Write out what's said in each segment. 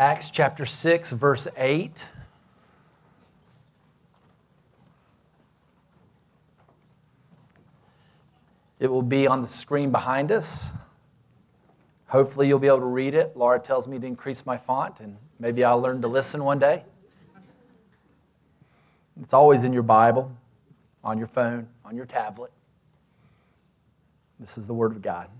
Acts chapter 6, verse 8. It will be on the screen behind us. Hopefully you'll be able to read it. Laura tells me to increase my font, and maybe I'll learn to listen one day. It's always in your Bible, on your phone, on your tablet. This is the Word of God.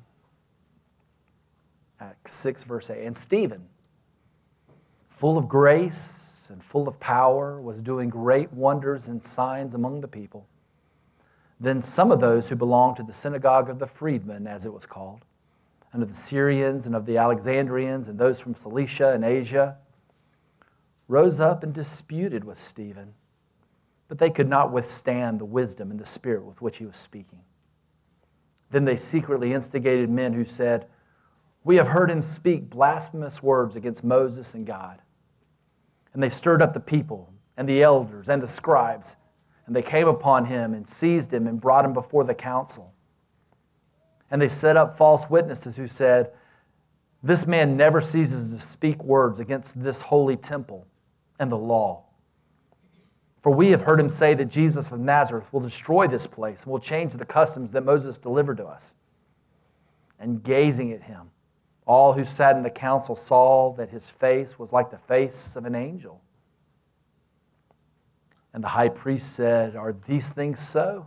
Acts 6, verse 8. And Stephen, full of grace and full of power, was doing great wonders and signs among the people. Then some of those who belonged to the synagogue of the freedmen, as it was called, and of the Syrians and of the Alexandrians and those from Cilicia and Asia, rose up and disputed with Stephen. But they could not withstand the wisdom and the spirit with which he was speaking. Then they secretly instigated men who said, "We have heard him speak blasphemous words against Moses and God." And they stirred up the people and the elders and the scribes, and they came upon him and seized him and brought him before the council. And they set up false witnesses who said, "This man never ceases to speak words against this holy temple and the law. For we have heard him say that Jesus of Nazareth will destroy this place and will change the customs that Moses delivered to us." And gazing at him, all who sat in the council saw that his face was like the face of an angel. And the high priest said, "Are these things so?"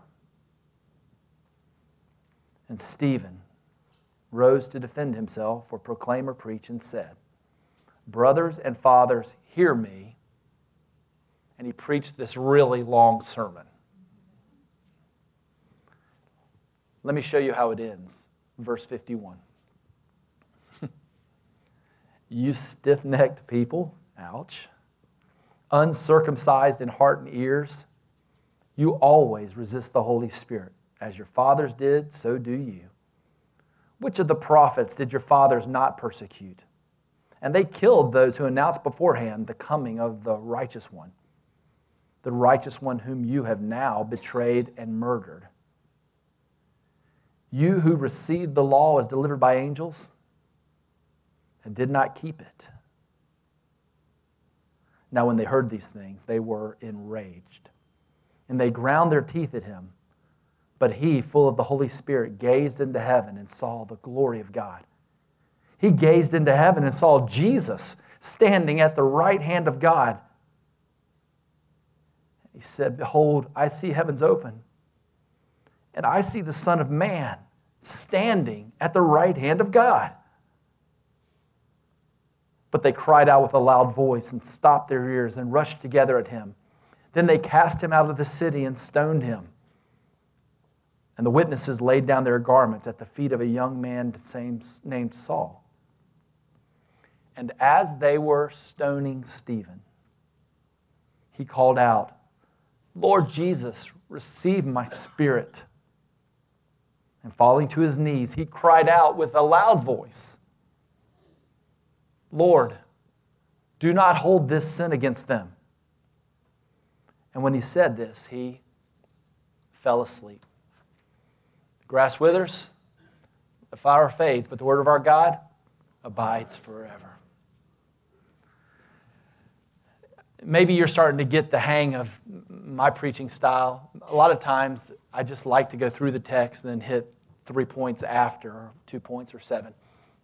And Stephen rose to defend himself or proclaim or preach and said, "Brothers and fathers, hear me." And he preached this really long sermon. Let me show you how it ends. Verse 51. "You stiff-necked people," ouch, "uncircumcised in heart and ears, you always resist the Holy Spirit. As your fathers did, so do you. Which of the prophets did your fathers not persecute? And they killed those who announced beforehand the coming of the righteous one whom you have now betrayed and murdered. You who received the law as delivered by angels and did not keep it." Now when they heard these things, they were enraged, and they ground their teeth at him. But he, full of the Holy Spirit, gazed into heaven and saw the glory of God. He gazed into heaven and saw Jesus standing at the right hand of God. He said, "Behold, I see heavens open, and I see the Son of Man standing at the right hand of God." But they cried out with a loud voice and stopped their ears and rushed together at him. Then they cast him out of the city and stoned him. And the witnesses laid down their garments at the feet of a young man named Saul. And as they were stoning Stephen, he called out, "Lord Jesus, receive my spirit." And falling to his knees, he cried out with a loud voice, "Lord, do not hold this sin against them." And when he said this, he fell asleep. The grass withers, the flower fades, but the word of our God abides forever. Maybe you're starting to get the hang of my preaching style. A lot of times, I just like to go through the text and then hit 3 points after, or 2 points or 7.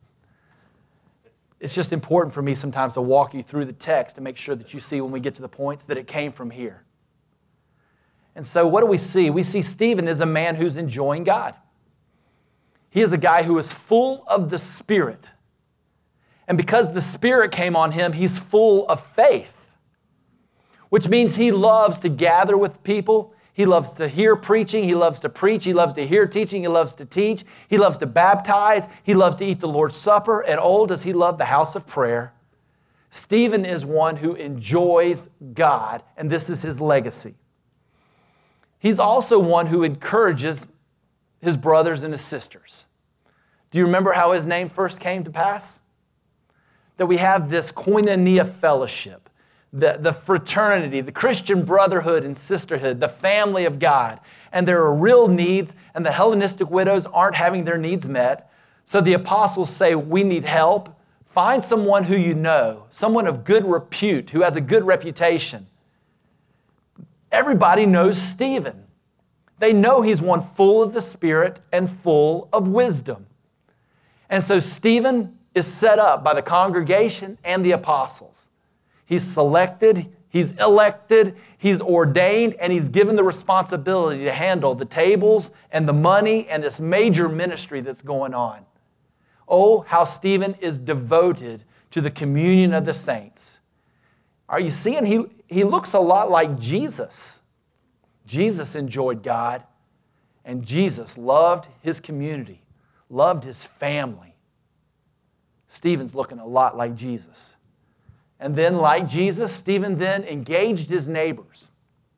It's just important for me sometimes to walk you through the text to make sure that you see when we get to the points that it came from here. And so what do we see? We see Stephen is a man who's enjoying God. He is a guy who is full of the Spirit. And because the Spirit came on him, he's full of faith, which means he loves to gather with people. He loves to hear preaching. He loves to preach. He loves to hear teaching. He loves to teach. He loves to baptize. He loves to eat the Lord's Supper. And oh, does he love the house of prayer. Stephen is one who enjoys God, and this is his legacy. He's also one who encourages his brothers and his sisters. Do you remember how his name first came to pass? That we have this koinonia fellowship, the fraternity, the Christian brotherhood and sisterhood, the family of God. And there are real needs, and the Hellenistic widows aren't having their needs met. So the apostles say, we need help Find someone who you know, someone of good repute, who has a good reputation. Everybody knows Stephen. They know he's one full of the Spirit and full of wisdom. And so Stephen is set up by the congregation and the apostles. He's selected, he's elected, he's ordained, and he's given the responsibility to handle the tables and the money and this major ministry that's going on. Oh, how Stephen is devoted to the communion of the saints. Are you seeing? He looks a lot like Jesus. Jesus enjoyed God, and Jesus loved his community, loved his family. Stephen's looking a lot like Jesus. And then, like Jesus, Stephen then engaged his neighbors.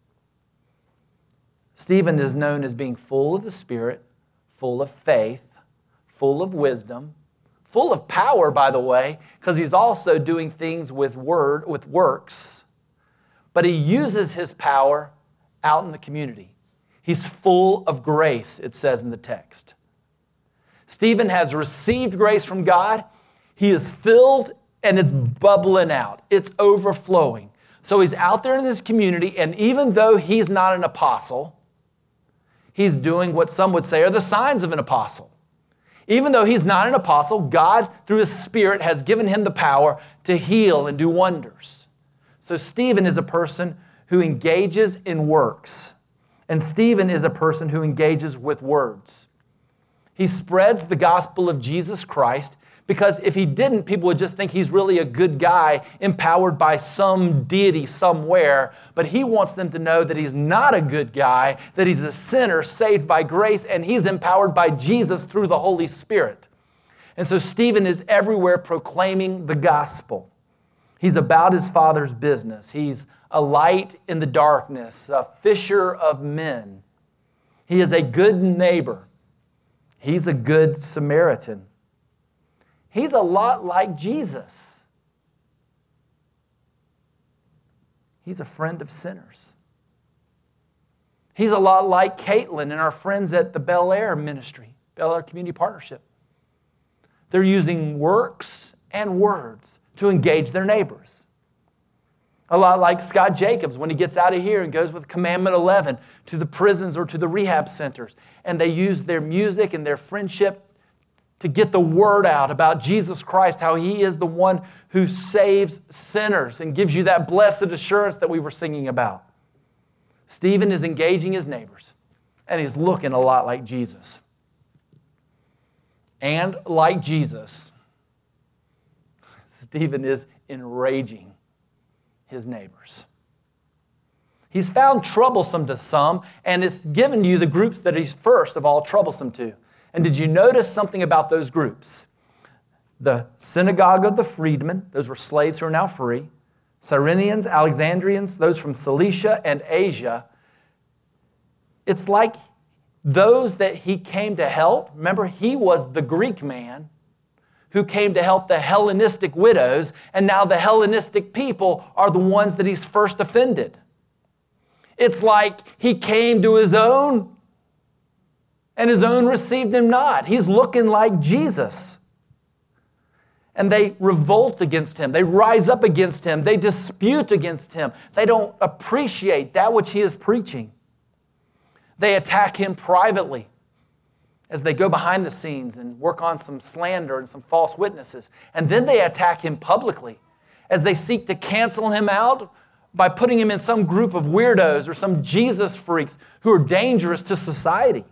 Stephen is known as being full of the Spirit, full of faith, full of wisdom, full of power, by the way, because he's also doing things with works. But he uses his power out in the community. He's full of grace, it says in the text. Stephen has received grace from God. He is filled and it's bubbling out. It's overflowing. So he's out there in this community, and even though he's not an apostle, he's doing what some would say are the signs of an apostle. Even though he's not an apostle, God, through his Spirit, has given him the power to heal and do wonders. So Stephen is a person who engages in works. And Stephen is a person who engages with words. He spreads the gospel of Jesus Christ, because if he didn't, people would just think he's really a good guy empowered by some deity somewhere. But he wants them to know that he's not a good guy, that he's a sinner saved by grace, and he's empowered by Jesus through the Holy Spirit. And so Stephen is everywhere proclaiming the gospel. He's about his Father's business. He's a light in the darkness, a fisher of men. He is a good neighbor. He's a good Samaritan. He's a lot like Jesus. He's a friend of sinners. He's a lot like Caitlin and our friends at the Bel Air Ministry, Bel Air Community Partnership. They're using works and words to engage their neighbors. A lot like Scott Jacobs when he gets out of here and goes with Commandment 11 to the prisons or to the rehab centers. And they use their music and their friendship to get the word out about Jesus Christ, how he is the one who saves sinners and gives you that blessed assurance that we were singing about. Stephen is engaging his neighbors, and he's looking a lot like Jesus. And like Jesus, Stephen is enraging his neighbors. He's found troublesome to some, and it's given you the groups that he's first of all troublesome to. And did you notice something about those groups? The synagogue of the freedmen, those were slaves who are now free. Cyrenians, Alexandrians, those from Cilicia and Asia. It's like those that he came to help. Remember, he was the Greek man who came to help the Hellenistic widows, and now the Hellenistic people are the ones that he's first offended. It's like he came to his own, and his own received him not. He's looking like Jesus. And they revolt against him. They rise up against him. They dispute against him. They don't appreciate that which he is preaching. They attack him privately as they go behind the scenes and work on some slander and some false witnesses. And then they attack him publicly as they seek to cancel him out by putting him in some group of weirdos or some Jesus freaks who are dangerous to society.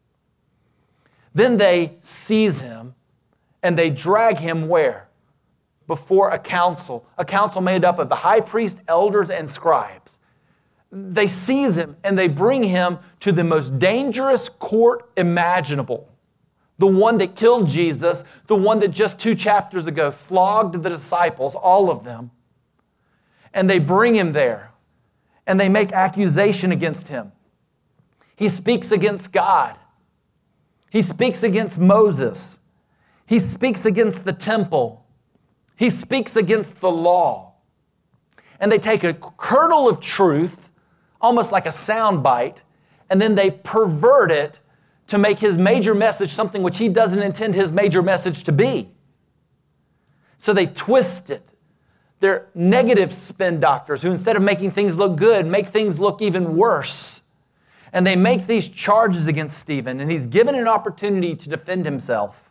Then they seize him and they drag him where? Before a council made up of the high priest, elders, and scribes. They seize him and they bring him to the most dangerous court imaginable. The one that killed Jesus, the one that just 2 chapters ago flogged the disciples, all of them. And they bring him there and they make accusation against him. He speaks against God. He speaks against Moses. He speaks against the temple. He speaks against the law. And they take a kernel of truth, almost like a sound bite, and then they pervert it to make his major message something which he doesn't intend his major message to be. So they twist it. They're negative spin doctors who, instead of making things look good, make things look even worse. And they make these charges against Stephen, and he's given an opportunity to defend himself.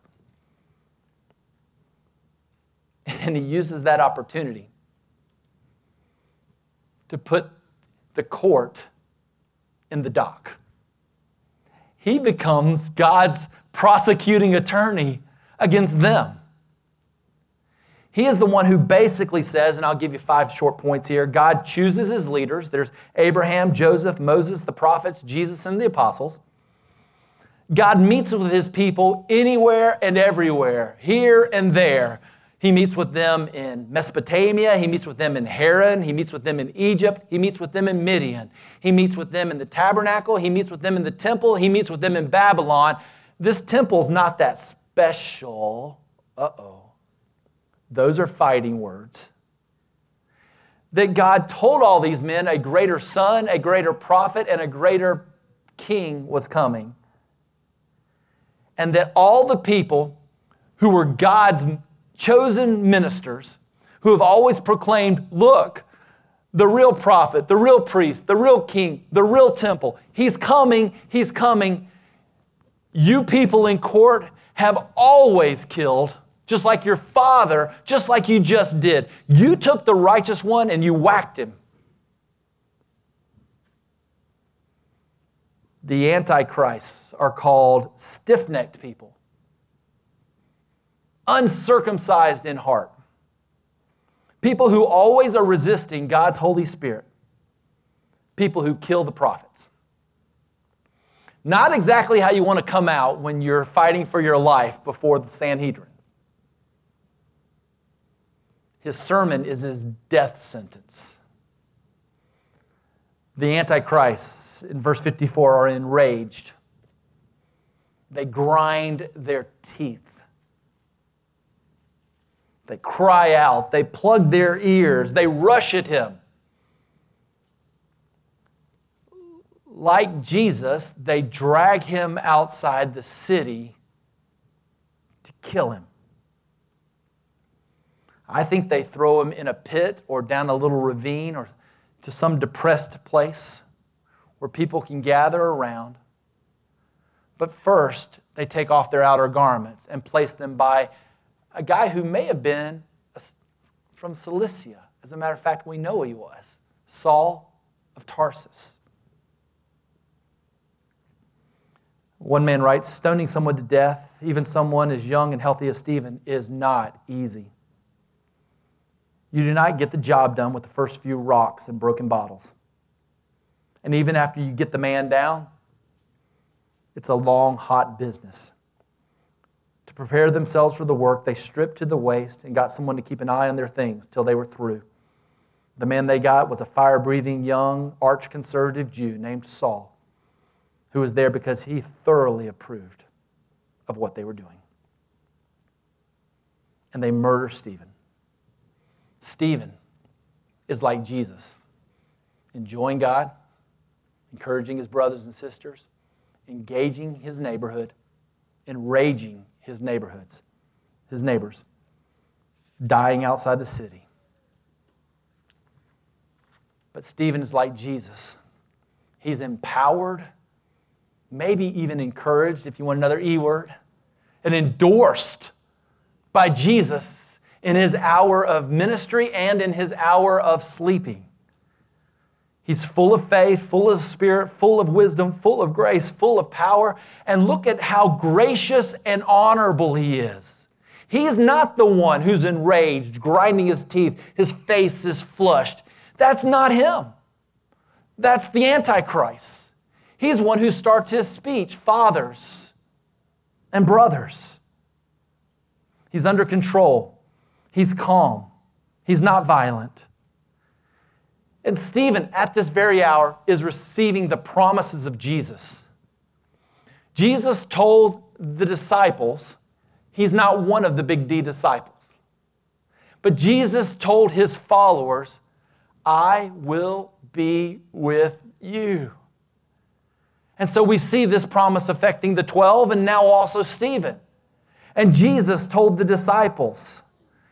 And he uses that opportunity to put the court in the dock. He becomes God's prosecuting attorney against them. He is the one who basically says, and I'll give you 5 short points here, God chooses his leaders. There's Abraham, Joseph, Moses, the prophets, Jesus, and the apostles. God meets with his people anywhere and everywhere, here and there. He meets with them in Mesopotamia. He meets with them in Haran. He meets with them in Egypt. He meets with them in Midian. He meets with them in the tabernacle. He meets with them in the temple. He meets with them in Babylon. This temple's not that special. Those are fighting words. That God told all these men a greater son, a greater prophet, and a greater king was coming. And that all the people who were God's chosen ministers, who have always proclaimed, look, the real prophet, the real priest, the real king, the real temple, he's coming, he's coming. You people in court have always killed, just like your father, just like you just did. You took the righteous one and you whacked him. The antichrists are called stiff-necked people, uncircumcised in heart, people who always are resisting God's Holy Spirit, people who kill the prophets. Not exactly how you want to come out when you're fighting for your life before the Sanhedrin. His sermon is his death sentence. The antichrists in verse 54 are enraged. They grind their teeth. They cry out. They plug their ears. They rush at him. Like Jesus, they drag him outside the city to kill him. I think they throw him in a pit or down a little ravine or to some depressed place where people can gather around. But first, they take off their outer garments and place them by a guy who may have been from Cilicia. As a matter of fact, we know he was, Saul of Tarsus. One man writes, stoning someone to death, even someone as young and healthy as Stephen, is not easy. You do not get the job done with the first few rocks and broken bottles. And even after you get the man down, it's a long, hot business. To prepare themselves for the work, they stripped to the waist and got someone to keep an eye on their things till they were through. The man they got was a fire-breathing, young, arch-conservative Jew named Saul, who was there because he thoroughly approved of what they were doing. And they murder Stephen. Stephen is like Jesus, enjoying God, encouraging his brothers and sisters, engaging his neighborhood, enraging his neighbors, dying outside the city. But Stephen is like Jesus. He's empowered, maybe even encouraged, if you want another E word, and endorsed by Jesus in his hour of ministry and in his hour of sleeping. He's full of faith, full of spirit, full of wisdom, full of grace, full of power. And look at how gracious and honorable he is. He is not the one who's enraged, grinding his teeth, his face is flushed. That's not him. That's the Antichrist. He's one who starts his speech, fathers and brothers. He's under control. He's calm. He's not violent. And Stephen, at this very hour, is receiving the promises of Jesus. Jesus told the disciples, he's not one of the big D disciples. But Jesus told his followers, I will be with you. And so we see this promise affecting the 12 and now also Stephen. And Jesus told the disciples,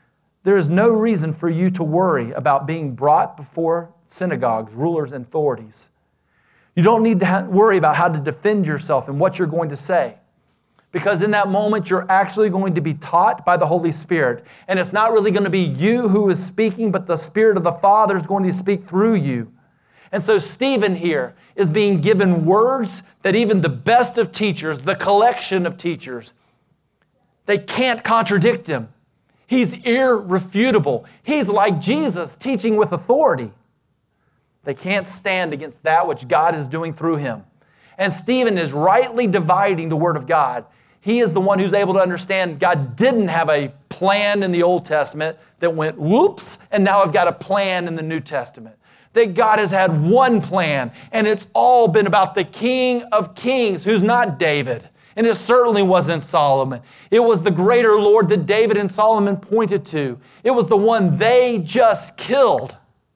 There is no reason for you to worry about being brought before synagogues, rulers, and authorities. You don't need to worry about how to defend yourself and what you're going to say. Because in that moment, you're actually going to be taught by the Holy Spirit. And it's not really going to be you who is speaking, but the Spirit of the Father is going to speak through you. And so Stephen here is being given words that even the best of teachers, the collection of teachers, they can't contradict him. He's irrefutable. He's like Jesus, teaching with authority. They can't stand against that which God is doing through him. And Stephen is rightly dividing the Word of God. He is the one who's able to understand God didn't have a plan in the Old Testament that went whoops, and now I've got a plan in the New Testament. That God has had one plan, and it's all been about the King of Kings, who's not David. And it certainly wasn't Solomon. It was the greater Lord that David and Solomon pointed to. It was the one they just killed.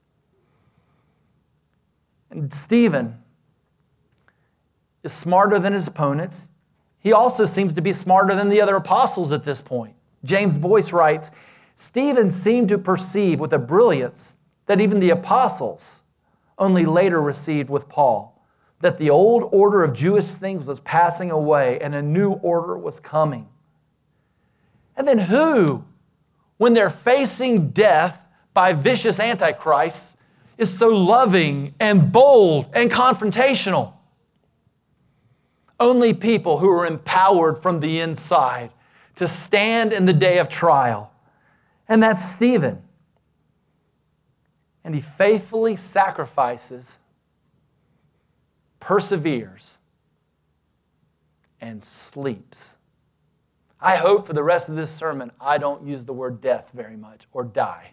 And Stephen is smarter than his opponents. He also seems to be smarter than the other apostles at this point. James Boyce writes, Stephen seemed to perceive with a brilliance that even the apostles only later received with Paul, that the old order of Jewish things was passing away and a new order was coming. And then who, when they're facing death by vicious antichrists, is so loving and bold and confrontational? Only people who are empowered from the inside to stand in the day of trial. And that's Stephen. And he faithfully sacrifices, perseveres, and sleeps. I hope for the rest of this sermon I don't use the word death very much or die.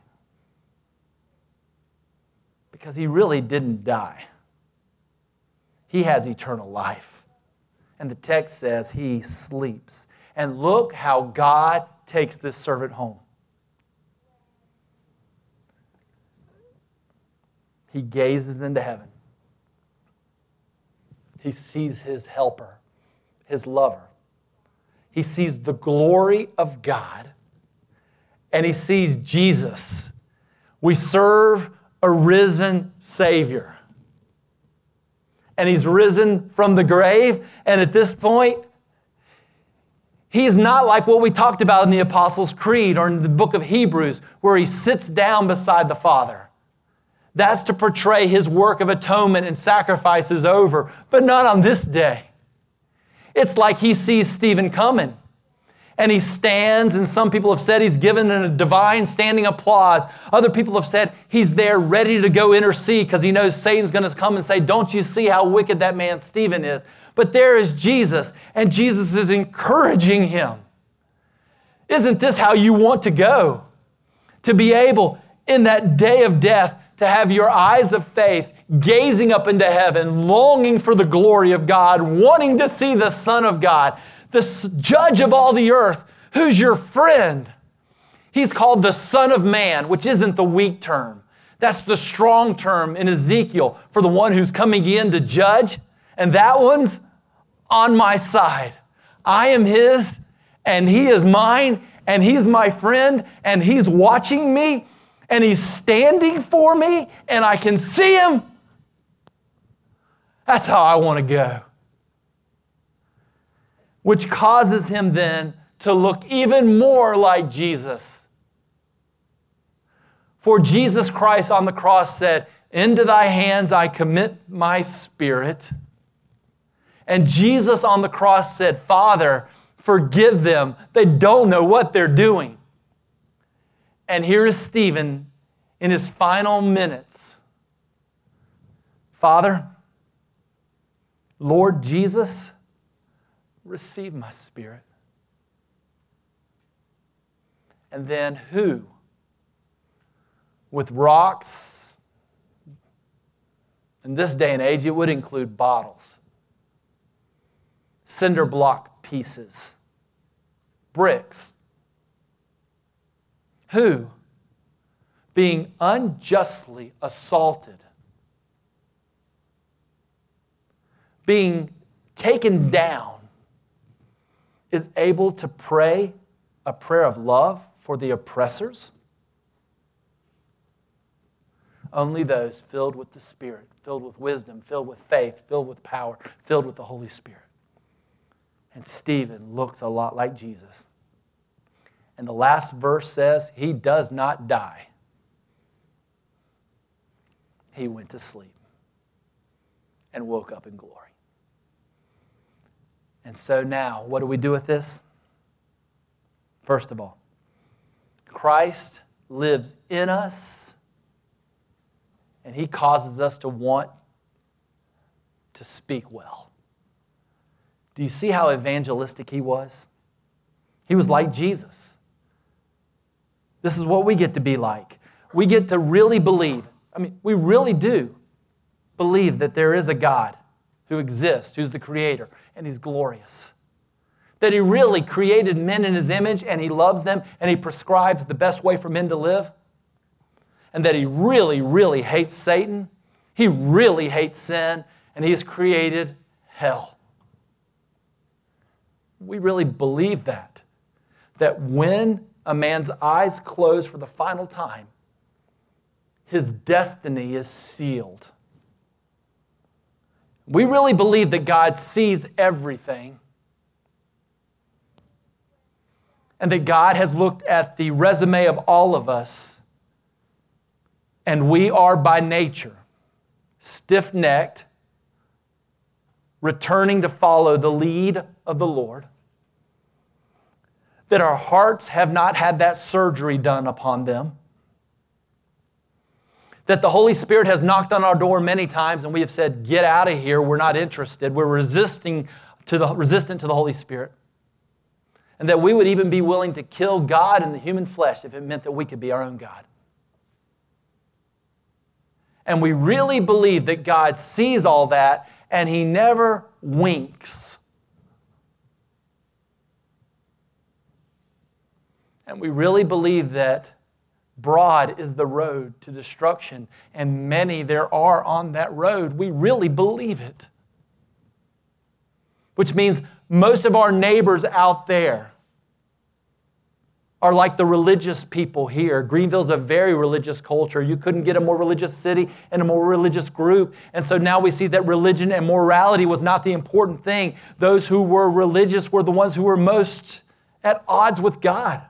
Because he really didn't die. He has eternal life. And the text says he sleeps. And look how God takes this servant home. He gazes into heaven. He sees his helper, his lover. He sees the glory of God. And he sees Jesus. We serve a risen Savior. And he's risen from the grave. And at this point, he's not like what we talked about in the Apostles' Creed or in the book of Hebrews, where he sits down beside the Father. That's to portray his work of atonement and sacrifice is over, but not on this day. It's like he sees Stephen coming. And he stands, and some people have said he's given a divine standing applause. Other people have said he's there ready to go intercede because he knows Satan's going to come and say, don't you see how wicked that man Stephen is? But there is Jesus, and Jesus is encouraging him. Isn't this how you want to go? To be able, in that day of death, to have your eyes of faith gazing up into heaven, longing for the glory of God, wanting to see the Son of God, the judge of all the earth, who's your friend. He's called the Son of Man, which isn't the weak term. That's the strong term in Ezekiel for the one who's coming in to judge. And that one's on my side. I am his, and he is mine, and he's my friend, and he's watching me, and he's standing for me, and I can see him. That's how I want to go. Which causes him then to look even more like Jesus. For Jesus Christ on the cross said, into thy hands I commit my spirit. And Jesus on the cross said, Father, forgive them. They don't know what they're doing. And here is Stephen in his final minutes. Father, Lord Jesus, receive my spirit. And then who, with rocks, in this day and age, it would include bottles, cinder block pieces, bricks, who, being unjustly assaulted, being taken down, is able to pray a prayer of love for the oppressors? Only those filled with the Spirit, filled with wisdom, filled with faith, filled with power, filled with the Holy Spirit. And Stephen looks a lot like Jesus. And the last verse says, he does not die. He went to sleep and woke up in glory. And so now, what do we do with this? First of all, Christ lives in us, and He causes us to want to speak well. Do you see how evangelistic He was? He was like Jesus. This is what we get to be like. We get to really believe. We really do believe that there is a God who exists, who's the Creator, and He's glorious. That He really created men in His image, and He loves them, and He prescribes the best way for men to live. And that He really, really hates Satan. He really hates sin, and He has created hell. We really believe that. That when a man's eyes close for the final time, his destiny is sealed. We really believe that God sees everything. And that God has looked at the resume of all of us, and we are by nature stiff-necked, returning to follow the lead of the Lord. That our hearts have not had that surgery done upon them. That the Holy Spirit has knocked on our door many times and we have said, get out of here, we're not interested. We're resistant to the Holy Spirit. And that we would even be willing to kill God in the human flesh if it meant that we could be our own God. And we really believe that God sees all that and He never winks. And we really believe that broad is the road to destruction, and many there are on that road. We really believe it. Which means most of our neighbors out there are like the religious people here. Greenville's a very religious culture. You couldn't get a more religious city and a more religious group. And so now we see that religion and morality was not the important thing. Those who were religious were the ones who were most at odds with God.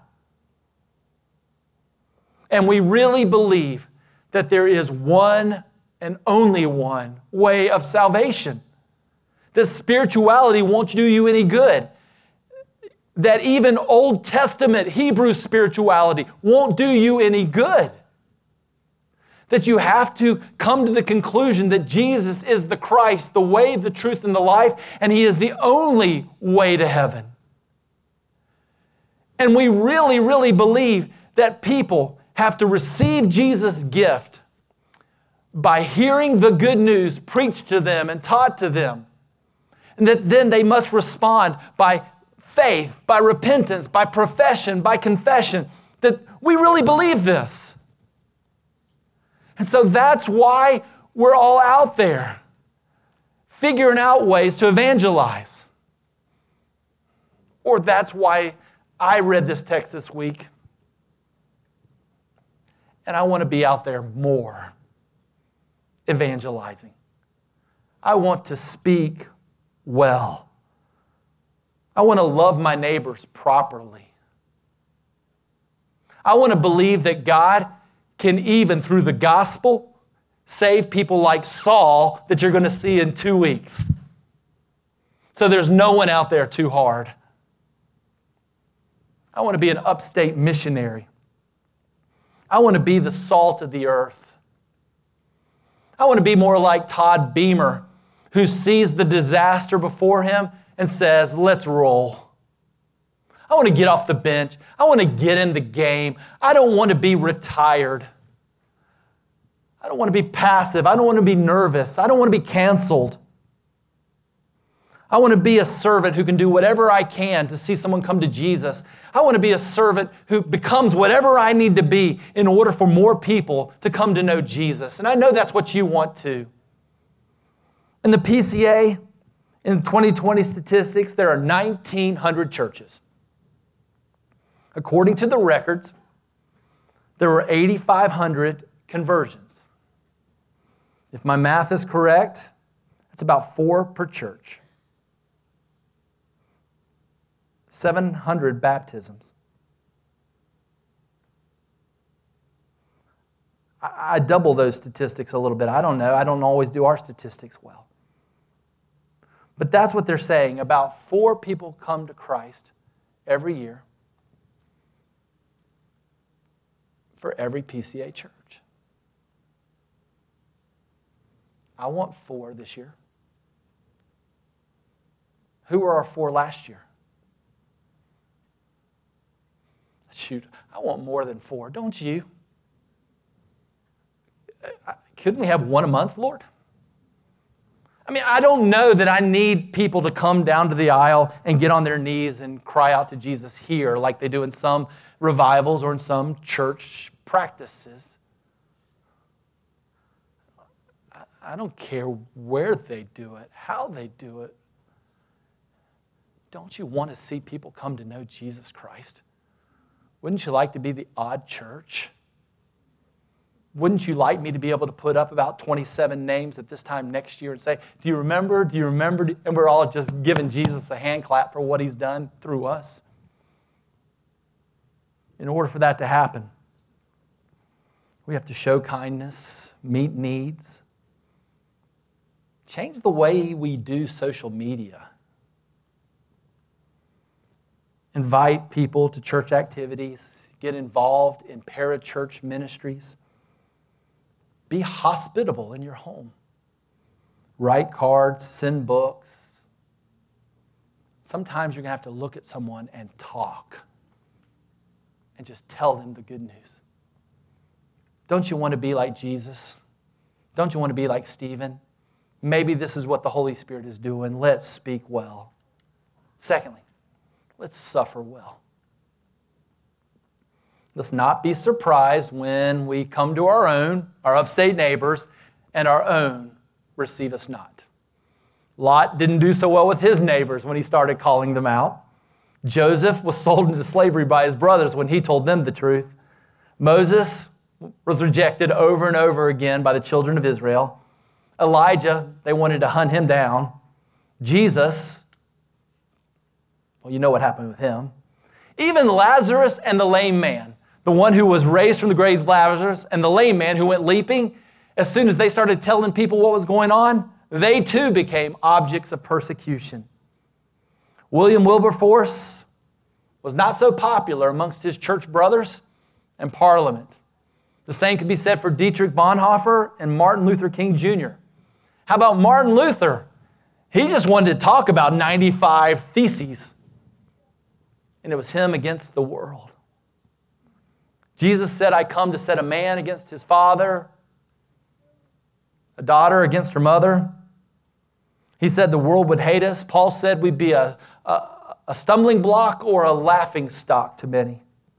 And we really believe that there is one and only one way of salvation. That spirituality won't do you any good. That even Old Testament Hebrew spirituality won't do you any good. That you have to come to the conclusion that Jesus is the Christ, the way, the truth, and the life, and He is the only way to heaven. And we really, really believe that people have to receive Jesus' gift by hearing the good news preached to them and taught to them. And that then they must respond by faith, by repentance, by profession, by confession, that we really believe this. And so that's why we're all out there figuring out ways to evangelize. Or that's why I read this text this week. And I want to be out there more evangelizing. I want to speak well. I want to love my neighbors properly. I want to believe that God can even through the gospel save people like Saul that you're going to see in 2 weeks. So there's no one out there too hard. I want to be an upstate missionary. I want to be the salt of the earth. I want to be more like Todd Beamer, who sees the disaster before him and says, let's roll. I want to get off the bench. I want to get in the game. I don't want to be retired. I don't want to be passive. I don't want to be nervous. I don't want to be canceled. I want to be a servant who can do whatever I can to see someone come to Jesus. I want to be a servant who becomes whatever I need to be in order for more people to come to know Jesus. And I know that's what you want too. In the PCA, in 2020 statistics, there are 1,900 churches. According to the records, there were 8,500 conversions. If my math is correct, it's about 4 per church. 700 baptisms. I double those statistics a little bit. I don't know. I don't always do our statistics well. But that's what they're saying. About 4 people come to Christ every year for every PCA church. I want 4 this year. Who were our 4 last year? Shoot, I want more than 4, don't you? Couldn't we have 1 a month, Lord? I mean, I don't know that I need people to come down to the aisle and get on their knees and cry out to Jesus here like they do in some revivals or in some church practices. I don't care where they do it, how they do it. Don't you want to see people come to know Jesus Christ? Wouldn't you like to be the odd church? Wouldn't you like me to be able to put up about 27 names at this time next year and say, do you remember? Do you remember? And we're all just giving Jesus a hand clap for what he's done through us. In order for that to happen, we have to show kindness, meet needs, change the way we do social media, invite people to church activities, get involved in parachurch ministries. Be hospitable in your home. Write cards, send books. Sometimes you're going to have to look at someone and talk and just tell them the good news. Don't you want to be like Jesus? Don't you want to be like Stephen? Maybe this is what the Holy Spirit is doing. Let's speak well. Secondly, let's suffer well. Let's not be surprised when we come to our upstate neighbors, and our own receive us not. Lot didn't do so well with his neighbors when he started calling them out. Joseph was sold into slavery by his brothers when he told them the truth. Moses was rejected over and over again by the children of Israel. Elijah, they wanted to hunt him down. Jesus, well, you know what happened with him. Even Lazarus and the lame man, the one who was raised from the grave, Lazarus, and the lame man who went leaping, as soon as they started telling people what was going on, they too became objects of persecution. William Wilberforce was not so popular amongst his church brothers and Parliament. The same could be said for Dietrich Bonhoeffer and Martin Luther King Jr. How about Martin Luther? He just wanted to talk about 95 Theses, and it was him against the world. Jesus said, I come to set a man against his father, a daughter against her mother. He said the world would hate us. Paul said we'd be a stumbling block or a laughing stock to many.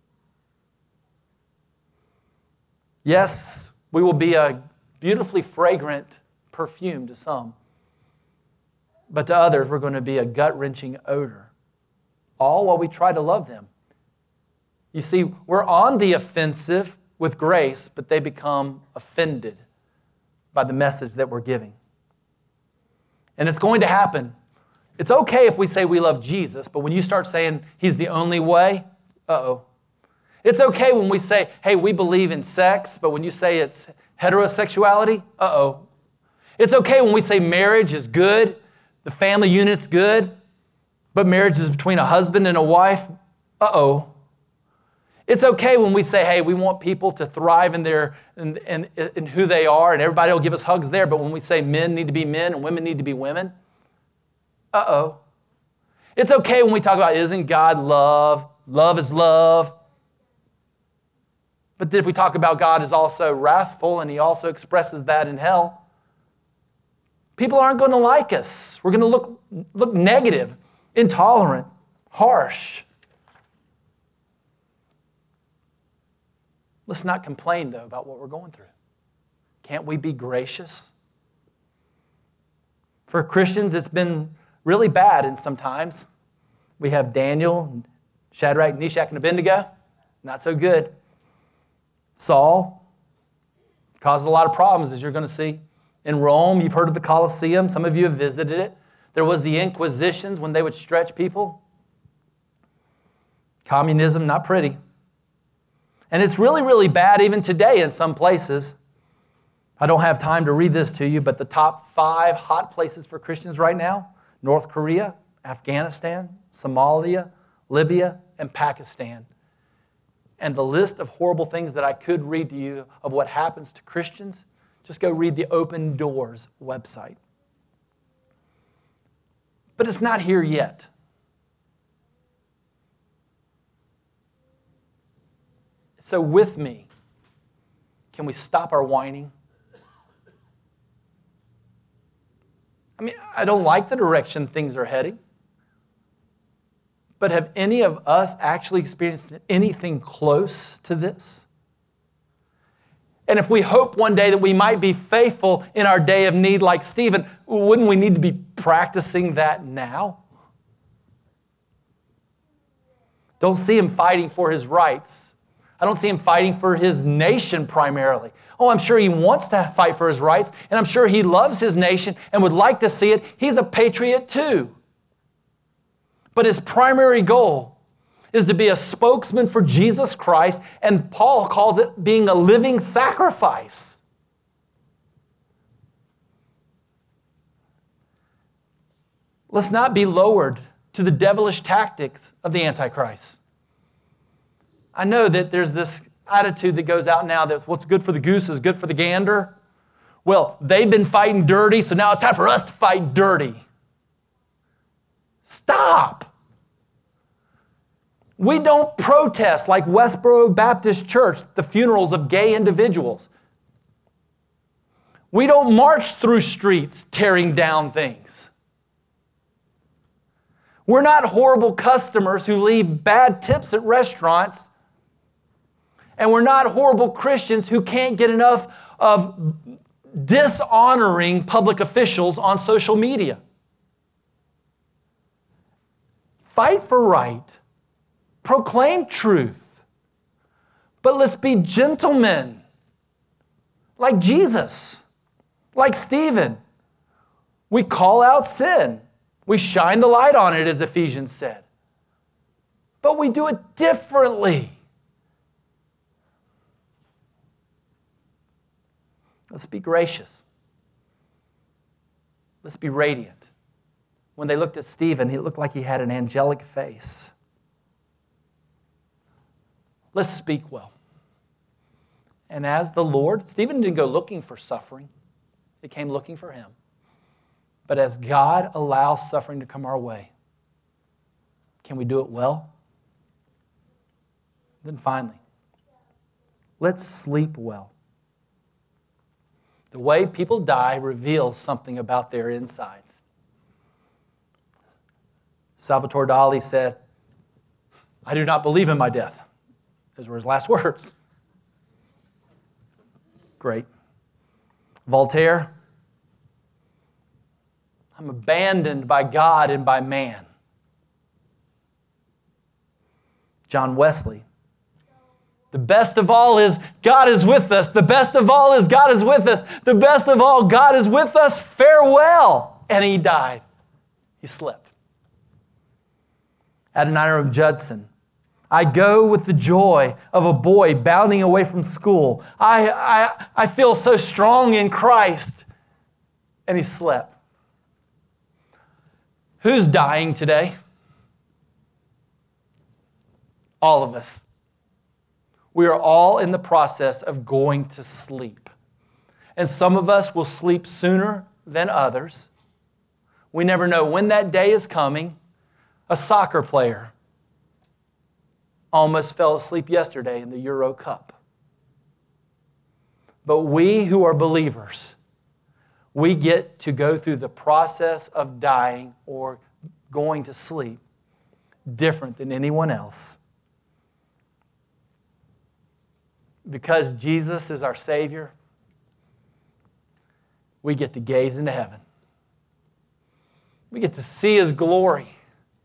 Yes, we will be a beautifully fragrant perfume to some, but to others we're going to be a gut-wrenching odor, all while we try to love them. You see, we're on the offensive with grace, but they become offended by the message that we're giving. And it's going to happen. It's okay if we say we love Jesus, but when you start saying he's the only way, uh-oh. It's okay when we say, hey, we believe in sex, but when you say it's heterosexuality, uh-oh. It's okay when we say marriage is good, the family unit's good, but marriage is between a husband and a wife, uh-oh. It's okay when we say, hey, we want people to thrive in who they are, and everybody will give us hugs there, but when we say men need to be men and women need to be women, uh-oh. It's okay when we talk about, isn't God love? Love is love. But if we talk about God is also wrathful and he also expresses that in hell, people aren't going to like us. We're going to look negative, intolerant, harsh. Let's not complain, though, about what we're going through. Can't we be gracious? For Christians, it's been really bad in some times. We have Daniel, Shadrach, Meshach, and Abednego. Not so good. Saul caused a lot of problems, as you're going to see. In Rome, you've heard of the Colosseum. Some of you have visited it. There was the Inquisitions when they would stretch people. Communism, not pretty. And it's really, really bad even today in some places. I don't have time to read this to you, but the top 5 hot places for Christians right now: North Korea, Afghanistan, Somalia, Libya, and Pakistan. And the list of horrible things that I could read to you of what happens to Christians, just go read the Open Doors website. But it's not here yet. So with me, can we stop our whining? I mean, I don't like the direction things are heading. But have any of us actually experienced anything close to this? And if we hope one day that we might be faithful in our day of need like Stephen, wouldn't we need to be practicing that now? Don't see him fighting for his rights. I don't see him fighting for his nation primarily. Oh, I'm sure he wants to fight for his rights, and I'm sure he loves his nation and would like to see it. He's a patriot too. But his primary goal is to be a spokesman for Jesus Christ, and Paul calls it being a living sacrifice. Let's not be lowered to the devilish tactics of the Antichrist. I know that there's this attitude that goes out now that what's good for the goose is good for the gander. Well, they've been fighting dirty, so now it's time for us to fight dirty. Stop. We don't protest like Westboro Baptist Church, the funerals of gay individuals. We don't march through streets tearing down things. We're not horrible customers who leave bad tips at restaurants. And we're not horrible Christians who can't get enough of dishonoring public officials on social media. Fight for right. Proclaim truth. But let's be gentlemen, like Jesus, like Stephen. We call out sin. We shine the light on it, as Ephesians said. But we do it differently. Let's be gracious. Let's be radiant. When they looked at Stephen, he looked like he had an angelic face. Let's speak well. And as the Lord, Stephen didn't go looking for suffering. He came looking for him. But as God allows suffering to come our way, can we do it well? Then finally, let's sleep well. The way people die reveals something about their insides. Salvatore Dali said, "I do not believe in my death." Those were his last words. Great. Voltaire, "I'm abandoned by God and by man." John Wesley, "The best of all is God is with us. The best of all is God is with us. The best of all, God is with us. Farewell." And he died. He slept. Adoniram Judson, "I go with the joy of a boy bounding away from school. I feel so strong in Christ." And he slept. Who's dying today? All of us. We are all in the process of going to sleep. And some of us will sleep sooner than others. We never know when that day is coming. A soccer player almost fell asleep yesterday in the Euro Cup. But we who are believers, we get to go through the process of dying or going to sleep different than anyone else. Because Jesus is our Savior, we get to gaze into heaven. We get to see His glory.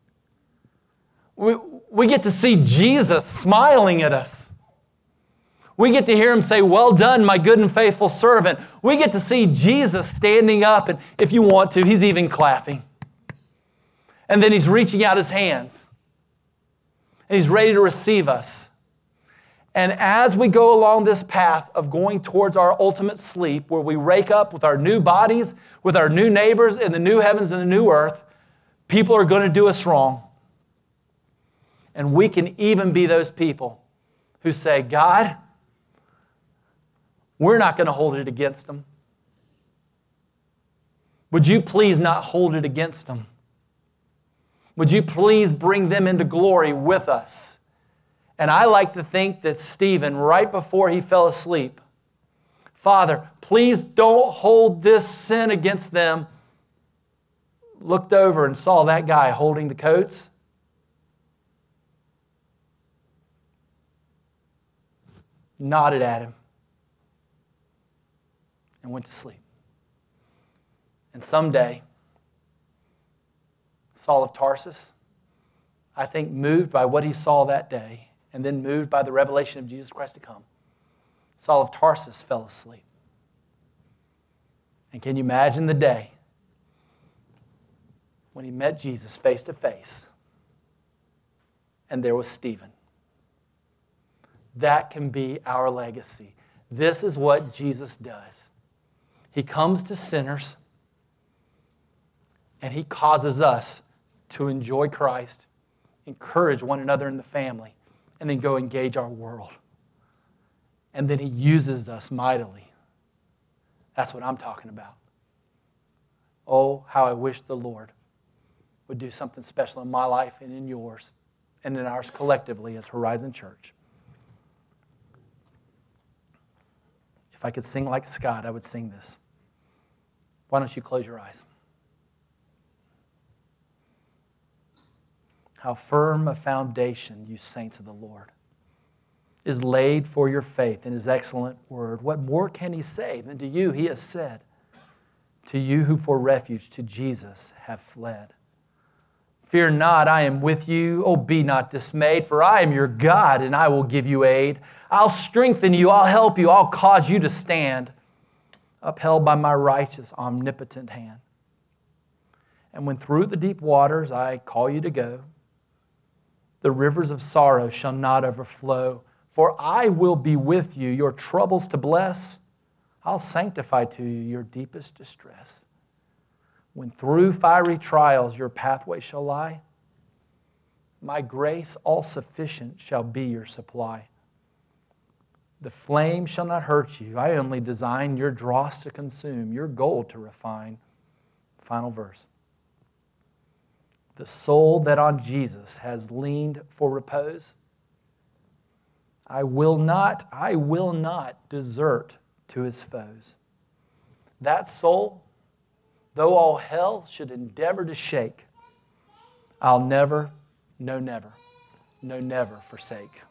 We get to see Jesus smiling at us. We get to hear him say, "Well done, my good and faithful servant." We get to see Jesus standing up, and if you want to, he's even clapping. And then he's reaching out his hands. And he's ready to receive us. And as we go along this path of going towards our ultimate sleep, where we wake up with our new bodies, with our new neighbors in the new heavens and the new earth, people are going to do us wrong. And we can even be those people who say, "God, we're not going to hold it against them. Would you please not hold it against them? Would you please bring them into glory with us?" And I like to think that Stephen, right before he fell asleep, "Father, please don't hold this sin against them," looked over and saw that guy holding the coats. Nodded at him and went to sleep. And someday, Saul of Tarsus, I think moved by what he saw that day, and then moved by the revelation of Jesus Christ to come, Saul of Tarsus fell asleep. And can you imagine the day when he met Jesus face to face, and there was Stephen? That can be our legacy. This is what Jesus does. He comes to sinners, and he causes us to enjoy Christ, encourage one another in the family, and then go engage our world. And then he uses us mightily. That's what I'm talking about. Oh, how I wish the Lord would do something special in my life and in yours and in ours collectively as Horizon Church. If I could sing like Scott, I would sing this. Why don't you close your eyes? How firm a foundation, you saints of the Lord, is laid for your faith in his excellent word. What more can he say than to you he has said, to you who for refuge to Jesus have fled? Fear not, I am with you. Oh, be not dismayed, for I am your God, and I will give you aid. I'll strengthen you, I'll help you, I'll cause you to stand, upheld by my righteous, omnipotent hand. And when through the deep waters I call you to go, the rivers of sorrow shall not overflow, for I will be with you, your troubles to bless. I'll sanctify to you your deepest distress. When through fiery trials your pathway shall lie, my grace all sufficient shall be your supply. The flame shall not hurt you. I only design your dross to consume, your gold to refine. Final verse. The soul that on Jesus has leaned for repose, I will not desert to his foes. That soul, though all hell should endeavor to shake, I'll never, no never forsake.